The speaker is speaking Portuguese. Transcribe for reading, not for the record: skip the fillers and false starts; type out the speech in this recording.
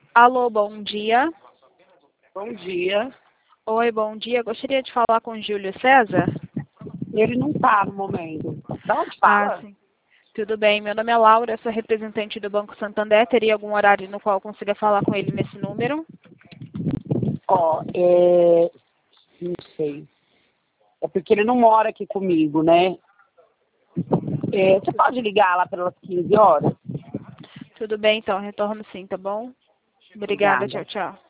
Alô, bom dia. Bom dia. Oi, bom dia. Gostaria de falar com o Júlio César. Ele não está no momento. Da onde Ah, fala? sim. Tudo bem. Meu nome é Laura, sou representante do Banco Santander. Teria algum horário no qual eu consiga falar com ele nesse número? Ó, não sei. É porque ele não mora aqui comigo, né? Você pode ligar lá pelas 15 horas? Tudo bem, então. Retorno sim, tá bom? Obrigada. Obrigada. Tchau, tchau.